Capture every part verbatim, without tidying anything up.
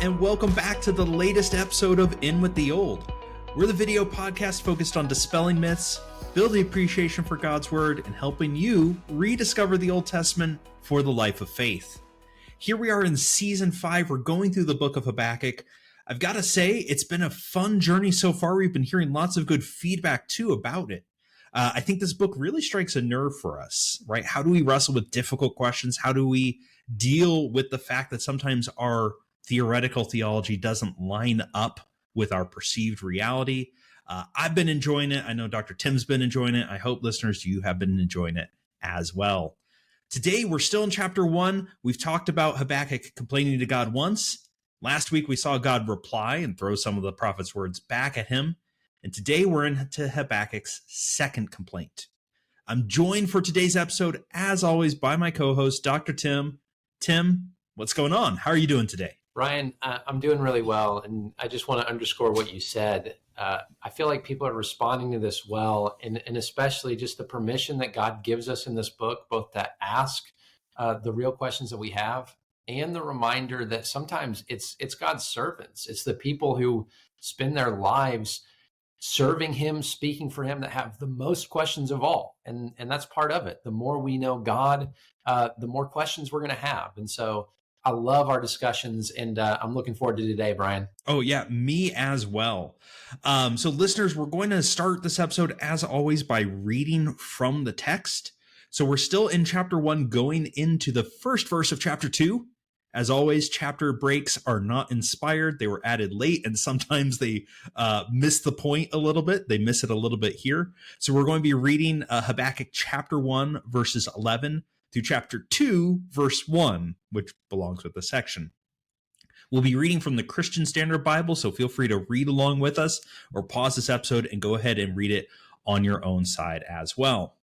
and welcome back to the latest episode of In With the Old. We're the video podcast focused on dispelling myths, building appreciation for God's Word, and helping you rediscover the Old Testament for the life of faith. Here we are in season five. We're going through the book of Habakkuk. I've got to say, it's been a fun journey so far. We've been hearing lots of good feedback, too, about it. Uh, I think this book really strikes a nerve for us, right? How do we wrestle with difficult questions? How do we deal with the fact that sometimes our theoretical theology doesn't line up with our perceived reality? Uh, I've been enjoying it. I know Doctor Tim's been enjoying it. I hope, listeners, you have been enjoying it as well. Today, we're still in chapter one. We've talked about Habakkuk complaining to God once. Last week, we saw God reply and throw some of the prophet's words back at him. And today, we're into Habakkuk's second complaint. I'm joined for today's episode, as always, by my co-host, Doctor Tim. Tim, what's going on? How are you doing today? Ryan, uh, I'm doing really well, and I just want to underscore what you said. Uh, I feel like people are responding to this well, and, and especially just the permission that God gives us in this book, both to ask uh, the real questions that we have, and the reminder that sometimes it's it's God's servants. It's the people who spend their lives serving him, speaking for him, that have the most questions of all. And, and that's part of it. The more we know God, uh, the more questions we're going to have. And so I love our discussions, and uh, I'm looking forward to today, Brian. Oh, yeah, me as well. Um, so listeners, we're going to start this episode, as always, by reading from the text. So we're still in chapter one, going into the first verse of chapter two. As always, chapter breaks are not inspired. They were added late, and sometimes they uh, miss the point a little bit. They miss it a little bit here. So we're going to be reading uh, Habakkuk chapter one, verses eleven through chapter two, verse one, which belongs with the section. We'll be reading from the Christian Standard Bible, so feel free to read along with us or pause this episode and go ahead and read it on your own side as well.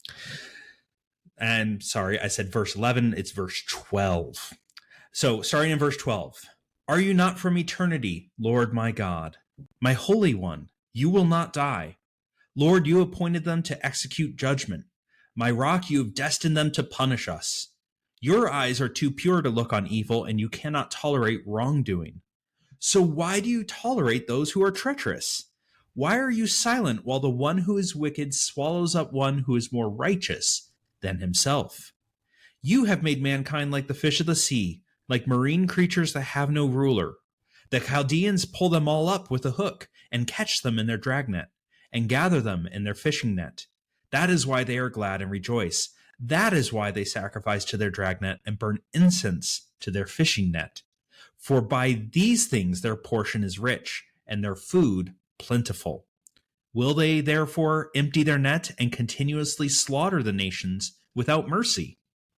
And sorry, I said verse eleven. It's verse twelve. So starting in verse twelve, "Are you not from eternity, Lord my God? My Holy One, you will not die. Lord, you appointed them to execute judgment. My rock, you have destined them to punish us. Your eyes are too pure to look on evil, and you cannot tolerate wrongdoing. So why do you tolerate those who are treacherous? Why are you silent while the one who is wicked swallows up one who is more righteous than himself? You have made mankind like the fish of the sea, like marine creatures that have no ruler. The Chaldeans pull them all up with a hook and catch them in their dragnet and gather them in their fishing net. That is why they are glad and rejoice. That is why they sacrifice to their dragnet and burn incense to their fishing net. For by these things their portion is rich and their food plentiful. Will they therefore empty their net and continuously slaughter the nations without mercy?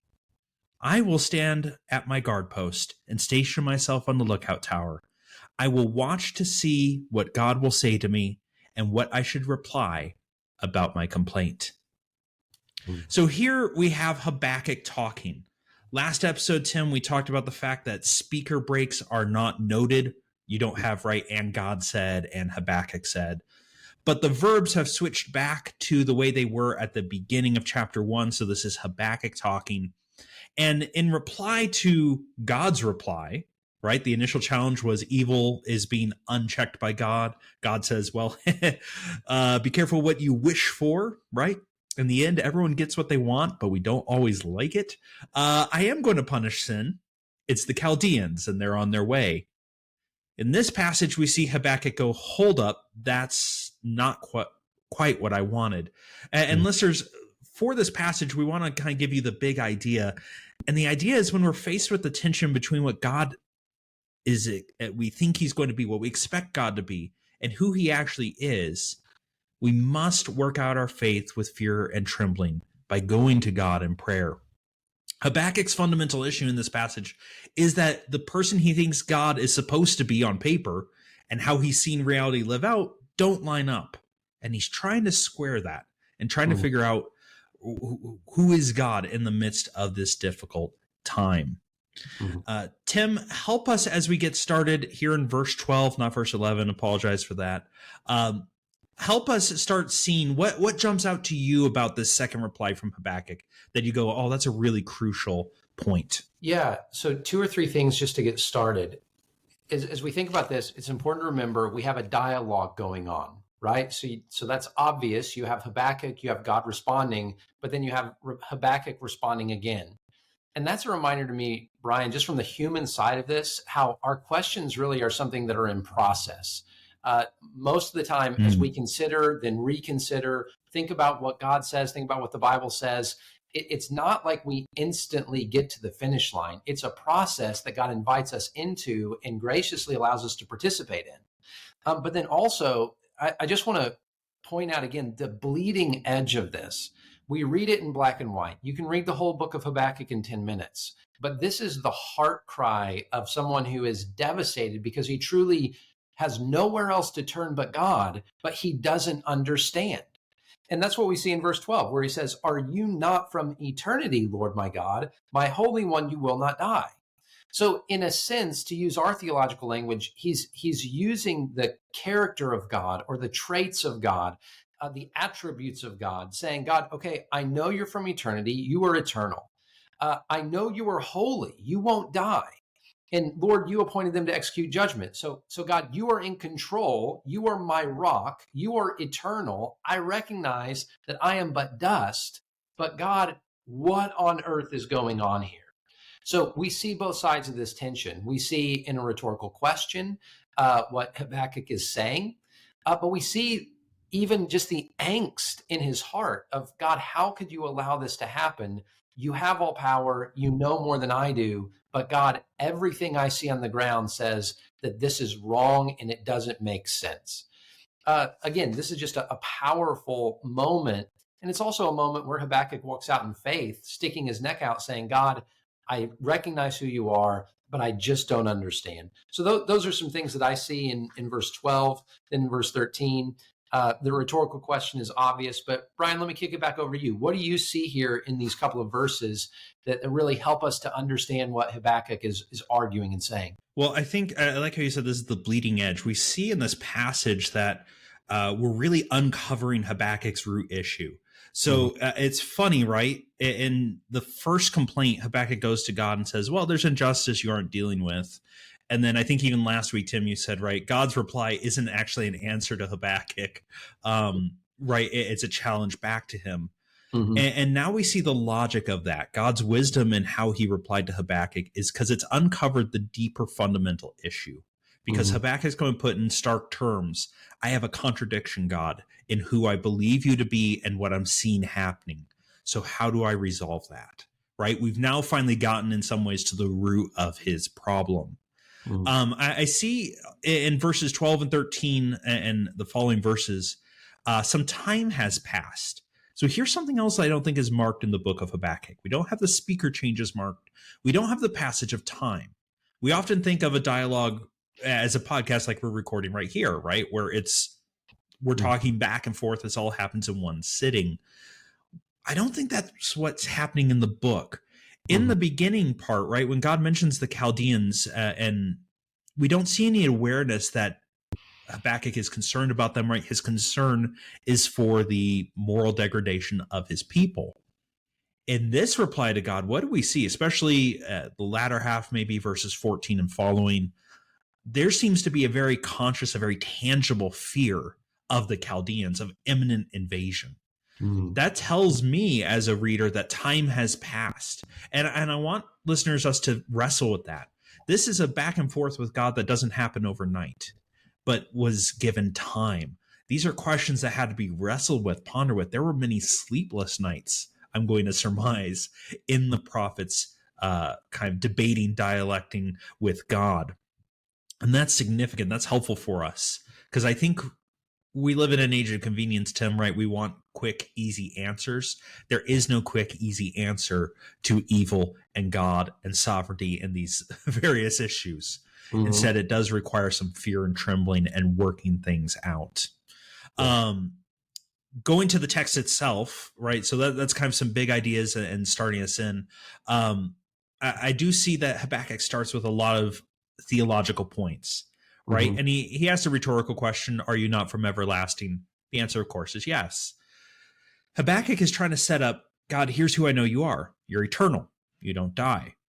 I will stand at my guard post and station myself on the lookout tower. I will watch to see what God will say to me and what I should reply about my complaint." Mm. So here we have Habakkuk talking. Last episode, Tim, we talked about the fact that speaker breaks are not noted. You don't have, right, and God said, and Habakkuk said. But the verbs have switched back to the way they were at the beginning of chapter one. So this is Habakkuk talking. And in reply to God's reply, right, the initial challenge was evil is being unchecked by God. God says, well, uh, be careful what you wish for, right? In the end, everyone gets what they want, but we don't always like it. Uh, I am going to punish sin. It's the Chaldeans, and they're on their way. In this passage, we see Habakkuk go, hold up, that's not quite, quite what I wanted. And, and mm. listeners, for this passage, we want to kind of give you the big idea. And the idea is when we're faced with the tension between what God is, we think he's going to be, what we expect God to be, and who he actually is, we must work out our faith with fear and trembling by going to God in prayer. Habakkuk's fundamental issue in this passage is that the person he thinks God is supposed to be on paper and how he's seen reality live out don't line up. And he's trying to square that and trying mm. to figure out who is God in the midst of this difficult time. Mm-hmm. Uh, Tim, help us as we get started here in verse twelve, not verse eleven. Apologize for that. Um, help us start seeing what, what jumps out to you about this second reply from Habakkuk that you go, oh, that's a really crucial point. Yeah. So two or three things just to get started. as, as we think about this, it's important to remember we have a dialogue going on, right? So, you, so that's obvious. You have Habakkuk, you have God responding, but then you have Habakkuk responding again. And that's a reminder to me, Brian, just from the human side of this, how our questions really are something that are in process. Uh, most of the time, mm. as we consider, then reconsider, think about what God says, think about what the Bible says, it, it's not like we instantly get to the finish line. It's a process that God invites us into and graciously allows us to participate in. Um, but then also, I, I just want to point out again, the bleeding edge of this. We read it in black and white. You can read the whole book of Habakkuk in ten minutes, but this is the heart cry of someone who is devastated because he truly has nowhere else to turn but God, but he doesn't understand. And that's what we see in verse twelve, where he says, "Are you not from eternity, Lord my God? My Holy One, you will not die." So in a sense, to use our theological language, he's he's using the character of God or the traits of God, uh, the attributes of God, saying, God, okay, I know you're from eternity. You are eternal. Uh, I know you are holy. You won't die. And Lord, you appointed them to execute judgment. So, so God, you are in control. You are my rock. You are eternal. I recognize that I am but dust. But God, what on earth is going on here? So we see both sides of this tension. We see in a rhetorical question uh, what Habakkuk is saying, uh, but we see even just the angst in his heart of, God, how could you allow this to happen? You have all power. You know more than I do. But God, everything I see on the ground says that this is wrong and it doesn't make sense. Uh, again, this is just a, a powerful moment. And it's also a moment where Habakkuk walks out in faith, sticking his neck out, saying, God, I recognize who you are, but I just don't understand. So th- those are some things that I see in, in verse twelve, then in verse thirteen. Uh, the rhetorical question is obvious, but Brian, let me kick it back over to you. What do you see here in these couple of verses that really help us to understand what Habakkuk is, is arguing and saying? Well, I think I like how you said this is the bleeding edge. We see in this passage that uh, we're really uncovering Habakkuk's root issue. So uh, it's funny, right? In the first complaint, Habakkuk goes to God and says, well, there's injustice you aren't dealing with. And then I think even last week, Tim, you said, right, God's reply isn't actually an answer to Habakkuk, um, right? It's a challenge back to him. Mm-hmm. And, and now we see the logic of that. God's wisdom in how he replied to Habakkuk is because it's uncovered the deeper fundamental issue. Because mm-hmm. Habakkuk's going to put in stark terms, I have a contradiction, God, in who I believe you to be and what I'm seeing happening. So how do I resolve that? Right? We've now finally gotten in some ways to the root of his problem. Mm-hmm. Um, I, I see in verses twelve and thirteen and the following verses, uh, some time has passed. So here's something else I don't think is marked in the book of Habakkuk. We don't have the speaker changes marked. We don't have the passage of time. We often think of a dialogue as a podcast like we're recording right here, right? Where it's, we're talking back and forth. This all happens in one sitting. I don't think that's what's happening in the book. In the beginning part, right, when God mentions the Chaldeans, uh, and we don't see any awareness that Habakkuk is concerned about them, right? His concern is for the moral degradation of his people. In this reply to God, what do we see? Especially uh, the latter half, maybe verses fourteen and following, there seems to be a very conscious, a very tangible fear of the Chaldeans, of imminent invasion. Mm. That tells me as a reader that time has passed. And, and I want listeners, us to wrestle with that. This is a back and forth with God that doesn't happen overnight, but was given time. These are questions that had to be wrestled with, pondered with. There were many sleepless nights, I'm going to surmise, in the prophets uh, kind of debating, dialecting with God. And that's significant. That's helpful for us because I think we live in an age of convenience, Tim, right? We want quick, easy answers. There is no quick, easy answer to evil and God and sovereignty and these various issues. Mm-hmm. Instead, it does require some fear and trembling and working things out. Yeah. Um, going to the text itself, right? So that, that's kind of some big ideas and starting us in. Um, I, I do see that Habakkuk starts with a lot of theological points, right? Mm-hmm. And he, he asks a rhetorical question, are you not from everlasting? The answer, of course, is yes. Habakkuk is trying to set up, God, here's who I know you are. You're eternal. You don't die.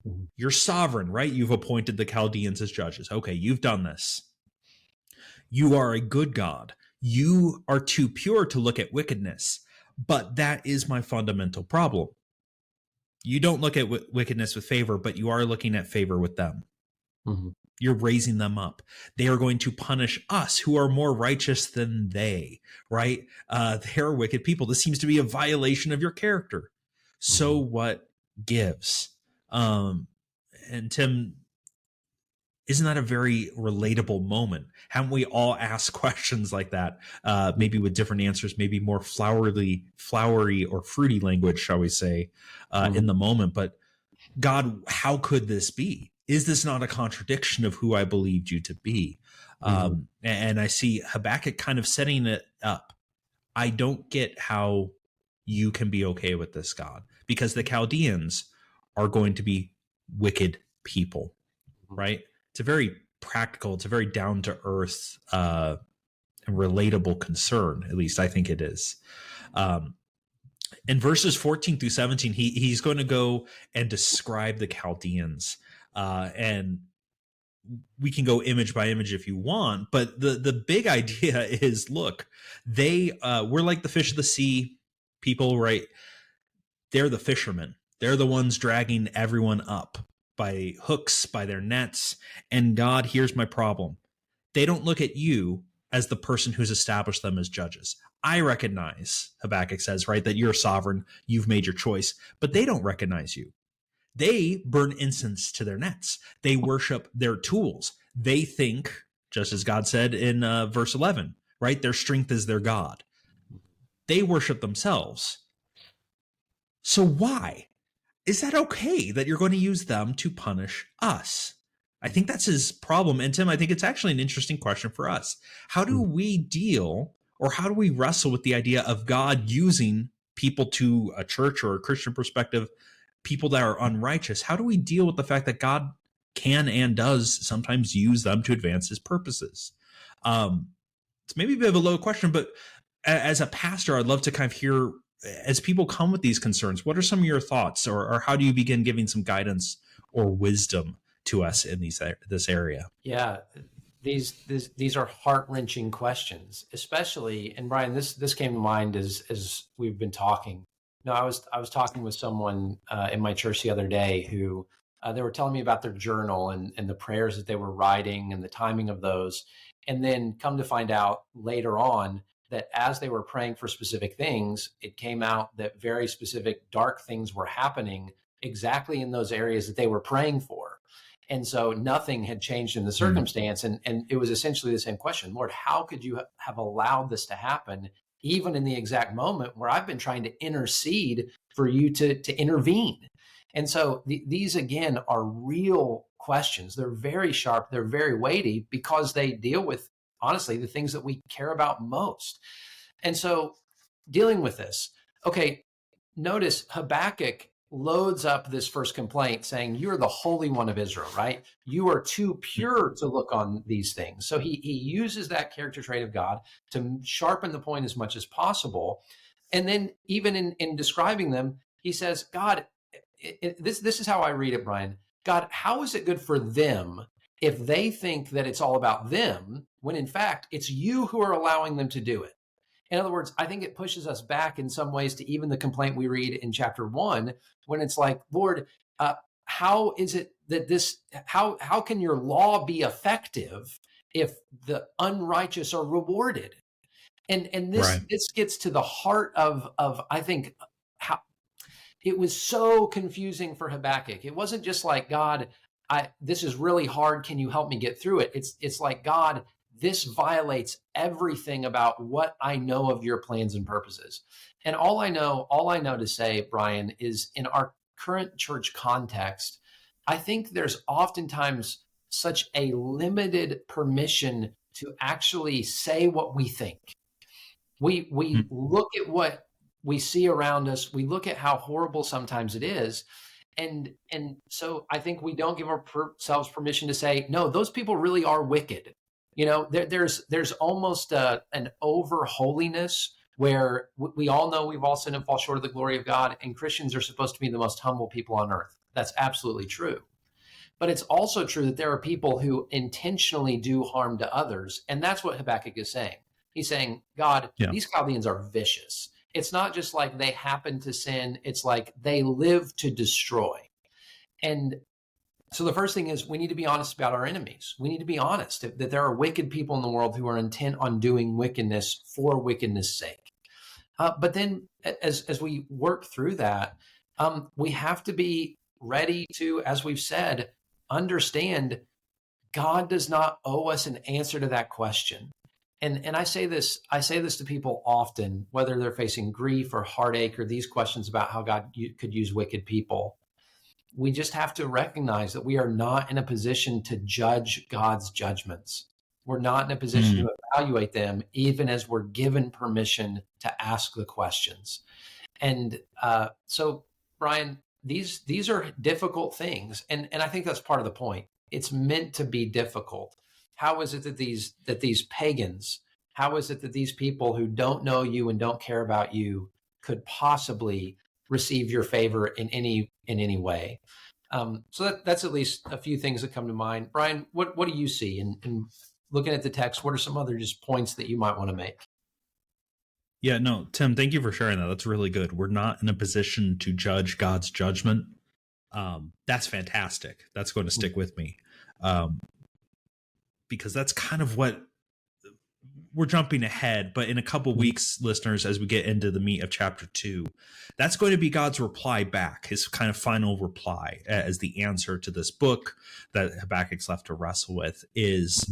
Mhm. You're sovereign, right? You've appointed the Chaldeans as judges. Okay, you've done this. You are a good God. You are too pure to look at wickedness. But that is my fundamental problem. You don't look at w- wickedness with favor, but you are looking at favor with them. Mm-hmm. You're raising them up. They are going to punish us who are more righteous than they, right? Uh, they're wicked people. This seems to be a violation of your character. So Mm-hmm. what gives? Um, and Tim, isn't that a very relatable moment? Haven't we all asked questions like that? Uh, maybe with different answers, maybe more flowery, flowery or fruity language, shall we say, uh, Mm-hmm. in the moment. But God, how could this be? Is this not a contradiction of who I believed you to be? Mm-hmm. Um, and I see Habakkuk kind of setting it up. I don't get how you can be okay with this, God, because the Chaldeans are going to be wicked people, right? It's a very practical, it's a very down to earth uh, and relatable concern. At least I think it is. Um, in verses fourteen through seventeen, he he's going to go and describe the Chaldeans, uh, and we can go image by image if you want. But the the big idea is, look, they uh, we're like the fish of the sea people, right? They're the fishermen. They're the ones dragging everyone up by hooks, by their nets. And God, here's my problem. They don't look at you as the person who's established them as judges. I recognize, Habakkuk says, right, that you're sovereign, you've made your choice, but they don't recognize you. They burn incense to their nets. They worship their tools. They think, just as God said in uh, verse eleven, right, their strength is their God. They worship themselves. So why? Is that okay that you're going to use them to punish us? I think that's his problem. And Tim, I think it's actually an interesting question for us. How do we deal, or how do we wrestle with the idea of God using people to a church or a Christian perspective, people that are unrighteous? How do we deal with the fact that God can and does sometimes use them to advance his purposes? Um, it's maybe a bit of a low question, but as a pastor, I'd love to kind of hear, as people come with these concerns, what are some of your thoughts, or, or how do you begin giving some guidance or wisdom to us in these this area? Yeah, these these, these are heart-wrenching questions, especially, and Brian, this this came to mind as as we've been talking. No, I was I was talking with someone uh, in my church the other day who uh, they were telling me about their journal and and the prayers that they were writing and the timing of those, and then come to find out later on that as they were praying for specific things, it came out that very specific dark things were happening exactly in those areas that they were praying for. And so nothing had changed in the circumstance. And, and it was essentially the same question. Lord, how could you have allowed this to happen, even in the exact moment where I've been trying to intercede for you to, to intervene? And so the, these, again, are real questions. They're very sharp. They're very weighty because they deal with, honestly, the things that we care about most. And so dealing with this, okay, notice Habakkuk loads up this first complaint saying, you're the Holy One of Israel, right? You are too pure to look on these things. So he, he uses that character trait of God to sharpen the point as much as possible. And then even in, in describing them, he says, God, it, it, this, this is how I read it, Brian. God, how is it good for them if they think that it's all about them, when in fact, it's you who are allowing them to do it? In other words, I think it pushes us back in some ways to even the complaint we read in chapter one, when it's like, Lord, uh, how is it that this, how, how can your law be effective if the unrighteous are rewarded? And, and this, Right. this gets to the heart of, of, I think, how it was so confusing for Habakkuk. It wasn't just like, God, I, this is really hard. Can you help me get through it? It's, it's like, God, this violates everything about what I know of your plans and purposes. And all I know, all I know to say, Brian, is in our current church context, I think there's oftentimes such a limited permission to actually say what we think. We, we mm-hmm. look at what we see around us. We look at how horrible sometimes it is. And, and so I think we don't give ourselves permission to say, no, those people really are wicked. You know, there, there's there's almost a, an over holiness where we all know we've all sinned and fall short of the glory of God, and Christians are supposed to be the most humble people on earth. That's absolutely true. But it's also true that there are people who intentionally do harm to others. And that's what Habakkuk is saying. He's saying, God, yeah. these Chaldeans are vicious. It's not just like they happen to sin. It's like they live to destroy. And so the first thing is we need to be honest about our enemies. We need to be honest that there are wicked people in the world who are intent on doing wickedness for wickedness' sake. Uh, but then as, as we work through that, um, we have to be ready to, as we've said, understand God does not owe us an answer to that question. And and I say this, I say this to people often, whether they're facing grief or heartache or these questions about how God could use wicked people. We just have to recognize that we are not in a position to judge God's judgments. We're not in a position mm-hmm. to evaluate them, even as we're given permission to ask the questions. And uh, so, Brian, these these are difficult things, and and I think that's part of the point. It's meant to be difficult. How is it that these that these pagans, how is it that these people who don't know you and don't care about you could possibly receive your favor in any in any way? Um, so that, that's at least a few things that come to mind. Brian, what what do you see in, in looking at the text? What are some other just points that you might want to make? Yeah, no, Tim, thank you for sharing that. That's really good. We're not in a position to judge God's judgment. Um, that's fantastic. That's going to stick with me. Um, because that's kind of what we're jumping ahead. But in a couple weeks, listeners, as we get into the meat of chapter two, that's going to be God's reply back, his kind of final reply as the answer to this book that Habakkuk's left to wrestle with is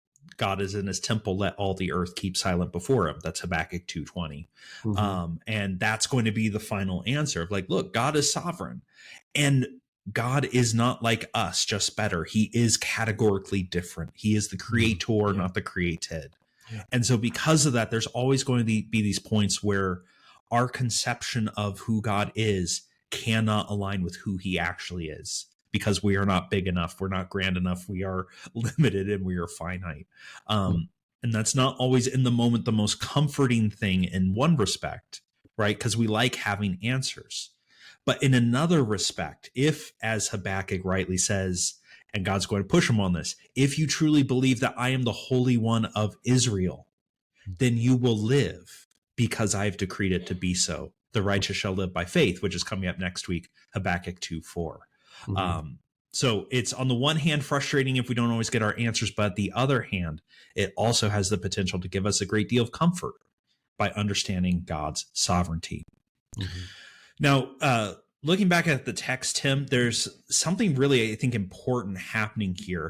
God is in his temple, let all the earth keep silent before him. That's Habakkuk two twenty. Mm-hmm. Um, and that's going to be the final answer of like, look, God is sovereign. And God is not like us, just better. He is categorically different. He is the creator, yeah. not the created. Yeah. And so because of that, there's always going to be these points where our conception of who God is cannot align with who he actually is, because we are not big enough. We're not grand enough. We are limited and we are finite. Um, mm-hmm. And that's not always in the moment the most comforting thing in one respect, right? Because we like having answers. But in another respect, if, as Habakkuk rightly says, and God's going to push him on this, if you truly believe that I am the Holy One of Israel, then you will live because I have decreed it to be so. The righteous shall live by faith, which is coming up next week, Habakkuk two four. Mm-hmm. Um, so it's on the one hand frustrating if we don't always get our answers, but the other hand, it also has the potential to give us a great deal of comfort by understanding God's sovereignty. Mm-hmm. Now, uh, looking back at the text, Tim, there's something really, I think, important happening here,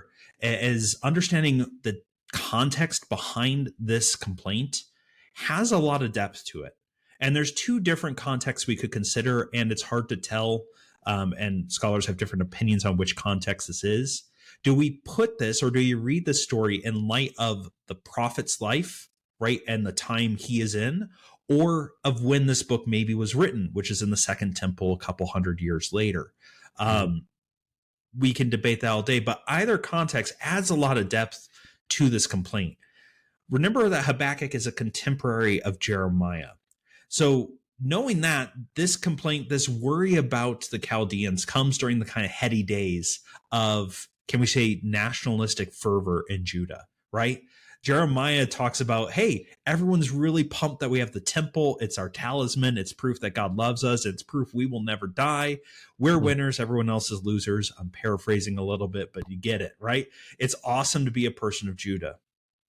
as understanding the context behind this complaint has a lot of depth to it. And there's two different contexts we could consider, and it's hard to tell, um, and scholars have different opinions on which context this is. Do we put this, or do you read the story in light of the prophet's life, right, and the time he is in, or of when this book maybe was written, which is in the Second Temple a couple hundred years later? Um, we can debate that all day, but either context adds a lot of depth to this complaint. Remember that Habakkuk is a contemporary of Jeremiah. So knowing that, this complaint, this worry about the Chaldeans comes during the kind of heady days of, can we say, nationalistic fervor in Judah, right? Jeremiah talks about, hey, everyone's really pumped that we have the temple. It's our talisman. It's proof that God loves us. It's proof we will never die. We're winners. Everyone else is losers. I'm paraphrasing a little bit, but you get it, right? It's awesome to be a person of Judah.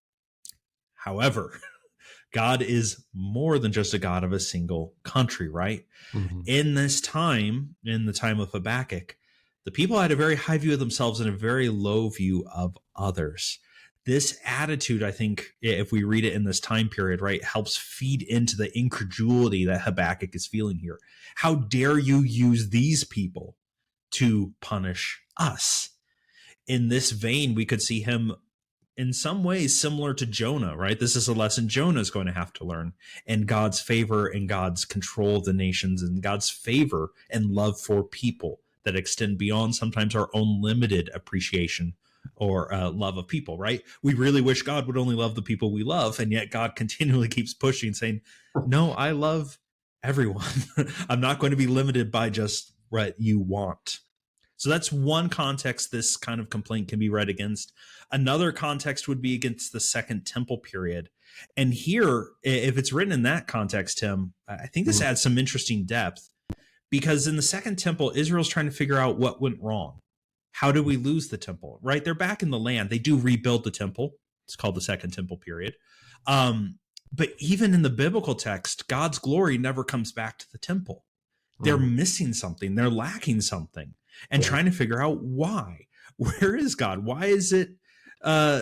However, God is more than just a God of a single country, right? Mm-hmm. In this time, in the time of Habakkuk, the people had a very high view of themselves and a very low view of others. This attitude, I think, if we read it in this time period, right, helps feed into the incredulity that Habakkuk is feeling here. How dare you use these people to punish us? In this vein, we could see him in some ways similar to Jonah, right? This is a lesson Jonah is going to have to learn, and God's favor and God's control of the nations and God's favor and love for people that extend beyond sometimes our own limited appreciation or uh, love of people, right? We really wish God would only love the people we love, and yet God continually keeps pushing, saying, no, I love everyone. I'm not going to be limited by just what you want. So that's one context this kind of complaint can be read against. Another context would be against the Second Temple period. And here, if it's written in that context, Tim, I think this adds some interesting depth, because in the Second Temple, Israel's trying to figure out what went wrong. How did we lose the temple, right? They're back in the land. They do rebuild the temple. It's called the Second Temple period. Um, but even in the biblical text, God's glory never comes back to the temple. They're mm. missing something. They're lacking something, and yeah. trying to figure out why. Where is God? Why is it? Uh,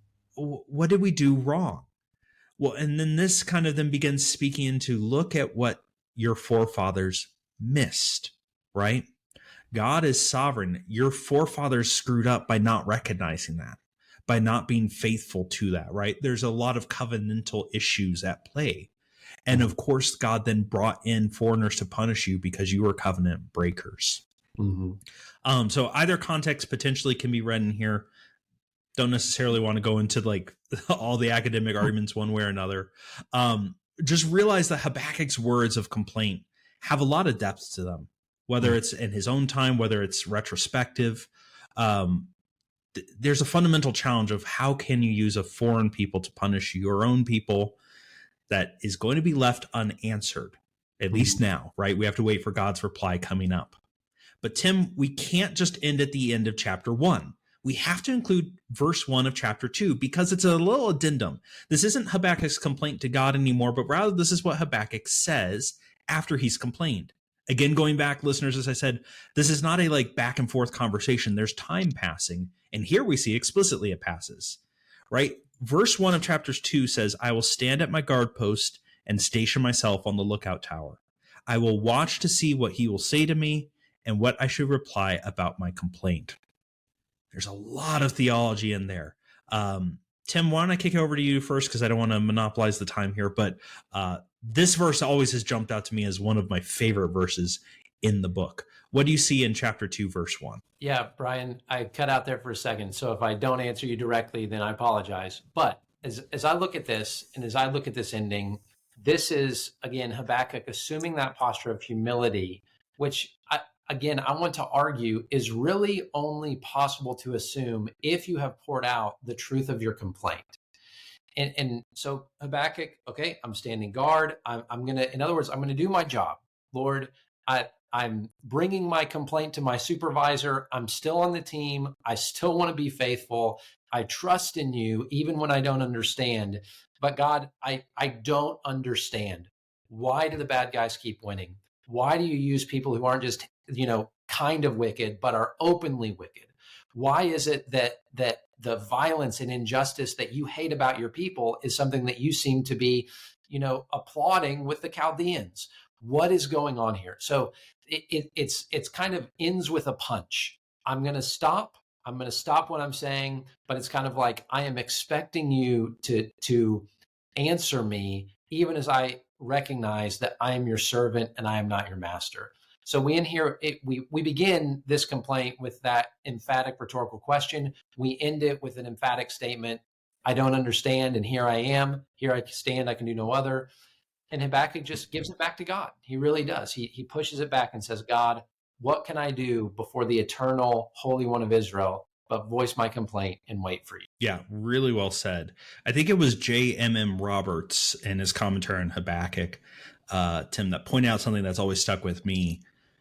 what did we do wrong? Well, and then this kind of then begins speaking into, look at what your forefathers missed, right? God is sovereign. Your forefathers screwed up by not recognizing that, by not being faithful to that, right? There's a lot of covenantal issues at play. And of course, God then brought in foreigners to punish you because you were covenant breakers. Mm-hmm. Um, so either context potentially can be read in here. Don't necessarily want to go into like all the academic arguments one way or another. Um, just realize that Habakkuk's words of complaint have a lot of depth to them, whether it's in his own time, whether it's retrospective. Um, th- there's a fundamental challenge of how can you use a foreign people to punish your own people that is going to be left unanswered, at mm-hmm. least now, right? We have to wait for God's reply coming up. But Tim, we can't just end at the end of chapter one. We have to include verse one of chapter two because it's a little addendum. This isn't Habakkuk's complaint to God anymore, but rather this is what Habakkuk says after he's complained. Again, going back, listeners, as I said, this is not a like back and forth conversation. There's time passing. And here we see explicitly it passes, right? Verse one of chapter two says, I will stand at my guard post and station myself on the lookout tower. I will watch to see what he will say to me and what I should reply about my complaint. There's a lot of theology in there. Um, Tim, why don't I kick it over to you first, because I don't want to monopolize the time here. But uh, this verse always has jumped out to me as one of my favorite verses in the book. What do you see in chapter two, verse one? Yeah, Brian, I cut out there for a second. So if I don't answer you directly, then I apologize. But as, as I look at this, and as I look at this ending, this is, again, Habakkuk assuming that posture of humility, which I, again, I want to argue is really only possible to assume if you have poured out the truth of your complaint. And, and so Habakkuk, okay, I'm standing guard. I'm, I'm going to, in other words, I'm going to do my job. Lord, I, I'm bringing my complaint to my supervisor. I'm still on the team. I still want to be faithful. I trust in you, even when I don't understand. But God, I, I don't understand. Why do the bad guys keep winning? Why do you use people who aren't just, you know, kind of wicked, but are openly wicked? Why is it that that the violence and injustice that you hate about your people is something that you seem to be, you know, applauding with the Chaldeans? What is going on here? So it, it, it's it's kind of ends with a punch. I'm going to stop. I'm going to stop what I'm saying, but it's kind of like I am expecting you to to answer me, even as I recognize that I am your servant and I am not your master. So we in here, it, we, we begin this complaint with that emphatic rhetorical question. We end it with an emphatic statement. I don't understand. And here I am. Here I stand. I can do no other. And Habakkuk just gives it back to God. He really does. He, he pushes it back and says, God, what can I do before the eternal Holy One of Israel, but voice my complaint and wait for you? Yeah, really well said. I think it was J M M Roberts in his commentary on Habakkuk, uh, Tim, that pointed out something that's always stuck with me.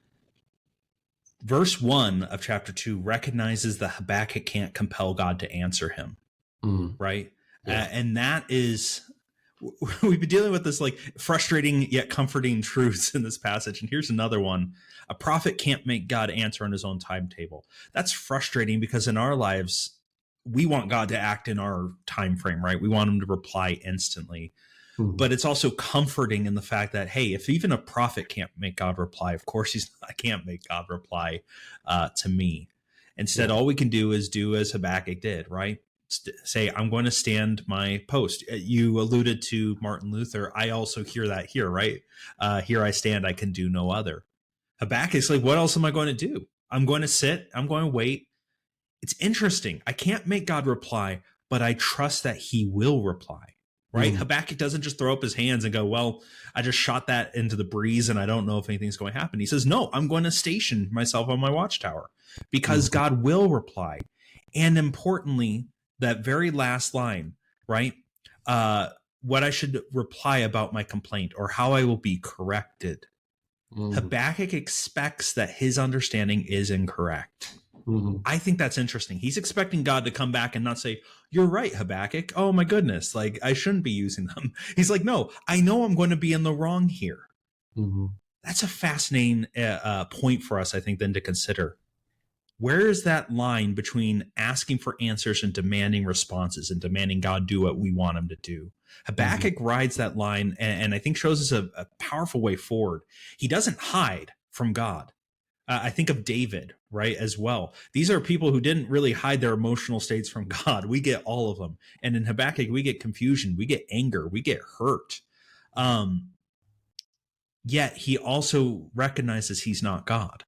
Verse one of chapter two recognizes that Habakkuk can't compel God to answer him, mm. right? Yeah. Uh, and that is, we've been dealing with this like frustrating yet comforting truths in this passage. And here's another one. A prophet can't make God answer on his own timetable. That's frustrating because in our lives, we want God to act in our time frame, right? We want him to reply instantly. Mm-hmm. But it's also comforting in the fact that, hey, if even a prophet can't make God reply, of course he's I can't make God reply uh, to me. Instead, yeah. all we can do is do as Habakkuk did, right? St- say, I'm going to stand my post. You alluded to Martin Luther. I also hear that here, right? Uh, here I stand, I can do no other. Habakkuk's like, what else am I going to do? I'm going to sit, I'm going to wait. It's interesting. I can't make God reply, but I trust that he will reply, right? Mm. Habakkuk doesn't just throw up his hands and go, well, I just shot that into the breeze and I don't know if anything's going to happen. He says, no, I'm going to station myself on my watchtower because mm. God will reply. And importantly, that very last line, right? Uh, what I should reply about my complaint or how I will be corrected. Mm. Habakkuk expects that his understanding is incorrect. Mm-hmm. I think that's interesting. He's expecting God to come back and not say, you're right, Habakkuk. Oh my goodness. Like I shouldn't be using them. He's like, no, I know I'm going to be in the wrong here. Mm-hmm. That's a fascinating uh, uh, point for us, I think, then to consider. Where is that line between asking for answers and demanding responses and demanding God do what we want him to do? Habakkuk mm-hmm. rides that line and, and I think shows us a, a powerful way forward. He doesn't hide from God. Uh, I think of David, right, as well. These are people who didn't really hide their emotional states from God. We get all of them. And in Habakkuk, we get confusion, we get anger, we get hurt. Um, yet he also recognizes he's not God.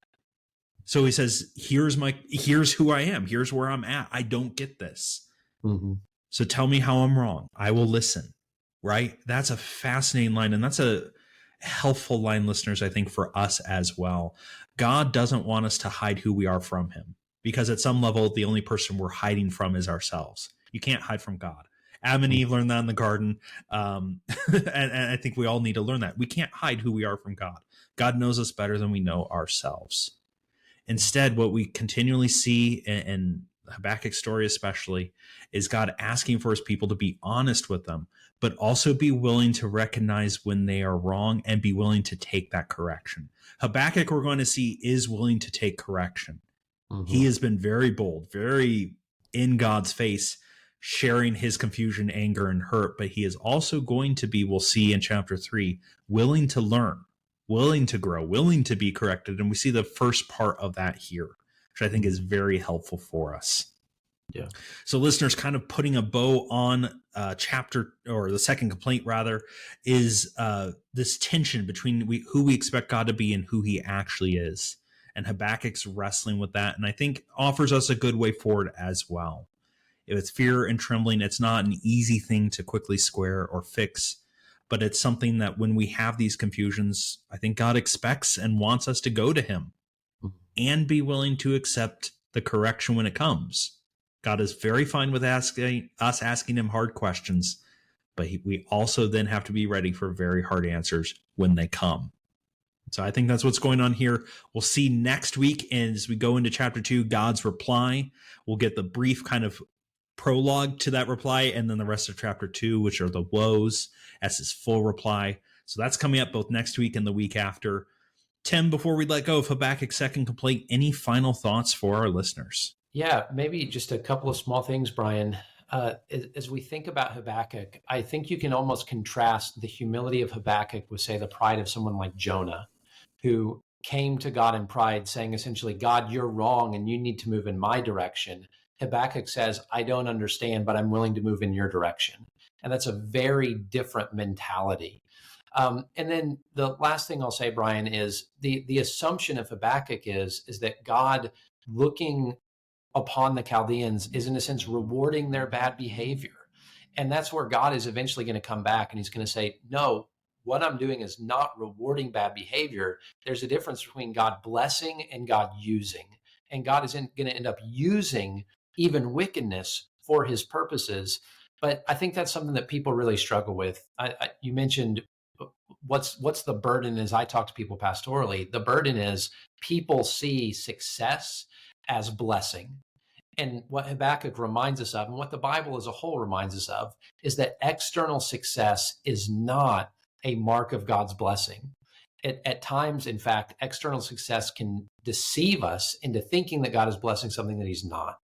So he says, here's my, here's who I am. Here's where I'm at. I don't get this. Mm-hmm. So tell me how I'm wrong. I will listen, right? That's a fascinating line. And that's a helpful line, listeners, I think, for us as well. God doesn't want us to hide who we are from him because at some level, the only person we're hiding from is ourselves. You can't hide from God. Adam and Eve learned that in the garden. Um, and, and I think we all need to learn that. We can't hide who we are from God. God knows us better than we know ourselves. Instead, what we continually see in, in Habakkuk's story especially is God asking for his people to be honest with them, but also be willing to recognize when they are wrong and be willing to take that correction. Habakkuk, we're going to see, is willing to take correction. Mm-hmm. He has been very bold, very in God's face, sharing his confusion, anger, and hurt, but he is also going to be, we'll see in chapter three, willing to learn, willing to grow, willing to be corrected. And we see the first part of that here, which I think is very helpful for us. Yeah. So listeners, kind of putting a bow on uh, chapter or the second complaint rather is uh, this tension between we, who we expect God to be and who he actually is. And Habakkuk's wrestling with that. And I think offers us a good way forward as well. If it's fear and trembling, it's not an easy thing to quickly square or fix, but it's something that when we have these confusions, I think God expects and wants us to go to him mm-hmm. and be willing to accept the correction when it comes. God is very fine with asking us asking him hard questions, but he, we also then have to be ready for very hard answers when they come. So I think that's what's going on here. We'll see next week as we go into chapter two, God's reply. We'll get the brief kind of prologue to that reply, and then the rest of chapter two, which are the woes, as his full reply. So that's coming up both next week and the week after. Tim, before we let go of Habakkuk's second complaint, any final thoughts for our listeners? Yeah, maybe just a couple of small things, Brian. Uh, as, as we think about Habakkuk, I think you can almost contrast the humility of Habakkuk with, say, the pride of someone like Jonah, who came to God in pride, saying essentially, God, you're wrong and you need to move in my direction. Habakkuk says, I don't understand, but I'm willing to move in your direction. And that's a very different mentality. Um, and then the last thing I'll say, Brian, is the, the assumption of Habakkuk is, is that God looking upon the Chaldeans is in a sense rewarding their bad behavior. And that's where God is eventually going to come back and he's going to say, no, what I'm doing is not rewarding bad behavior. There's a difference between God blessing and God using. And God is going to end up using even wickedness for his purposes. But I think that's something that people really struggle with. I, I, you mentioned what's what's the burden as I talk to people pastorally. The burden is people see success as blessing. And what Habakkuk reminds us of, and what the Bible as a whole reminds us of, is that external success is not a mark of God's blessing. At, at times, in fact, external success can deceive us into thinking that God is blessing something that he's not.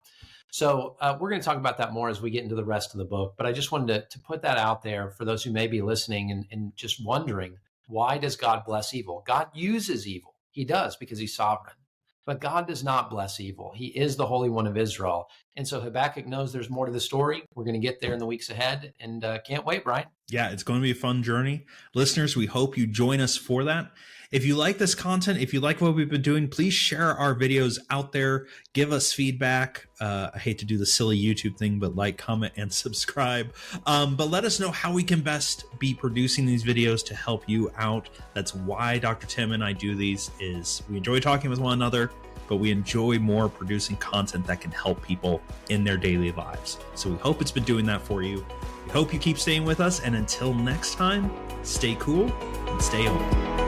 So uh, we're going to talk about that more as we get into the rest of the book. But I just wanted to, to put that out there for those who may be listening and, and just wondering, why does God bless evil? God uses evil. He does because he's sovereign. But God does not bless evil. He is the Holy One of Israel. And so Habakkuk knows there's more to the story. We're going to get there in the weeks ahead, and uh, can't wait, Brian. Yeah, it's going to be a fun journey. Listeners, we hope you join us for that. If you like this content, if you like what we've been doing, please share our videos out there. Give us feedback. Uh, I hate to do the silly YouTube thing, but like, comment, and subscribe. Um, but let us know how we can best be producing these videos to help you out. That's why Doctor Tim and I do these, is we enjoy talking with one another, but we enjoy more producing content that can help people in their daily lives. So we hope it's been doing that for you. We hope you keep staying with us. And until next time, stay cool and stay home.